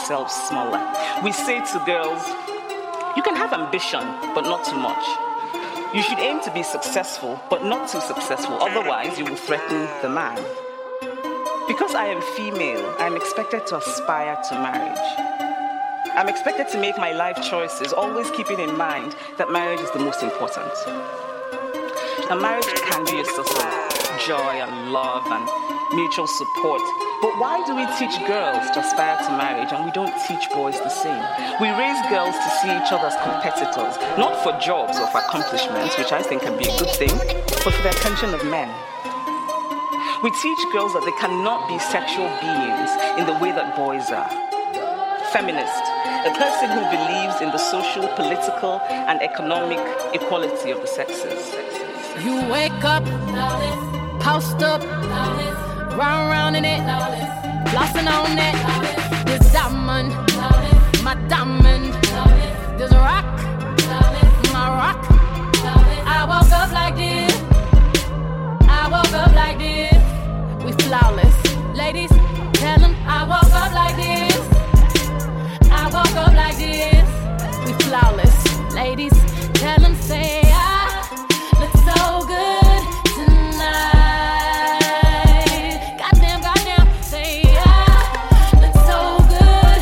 ourselves smaller. We say to girls, you can have ambition, but not too much. You should aim to be successful, but not too successful. Otherwise, you will threaten the man. Because I am female, I am expected to aspire to marriage. I'm expected to make my life choices, always keeping in mind that marriage is the most important. A marriage can be a source of joy and love and mutual support. But why do we teach girls to aspire to marriage and we don't teach boys the same? We raise girls to see each other as competitors, not for jobs or for accomplishments, which I think can be a good thing, but for the attention of men. We teach girls that they cannot be sexual beings in the way that boys are. Feminist, a person who believes in the social, political, and economic equality of the sexes. You wake up, post up, round in it, flossing on it. This diamond, my diamond. This rock, my rock. I woke up like this. I woke up like this. We flawless, ladies. Tell them I woke up like this. I woke up like this. We flawless, ladies. Tell them say I look so good tonight. Goddamn, say I look so good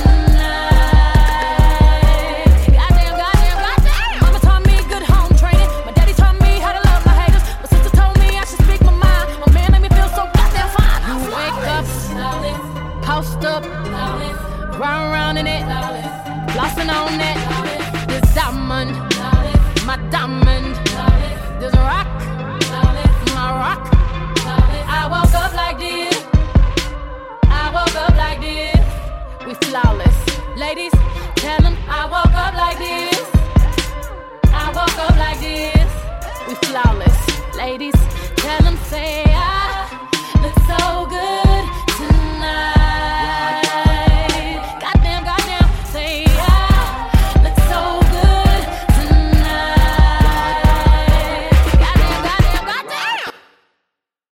tonight. Goddamn. Mama taught me good home training. My daddy taught me how to love my haters. My sister told me I should speak my mind. My man made me feel so goddamn fine. You wake up, post up, round in it, flossing on it. This diamond, my diamond. This rock, my rock. I woke up like this. I woke up like this. We flawless, ladies. Tell them I woke up like this. I woke up like this. We flawless, ladies. Tell them say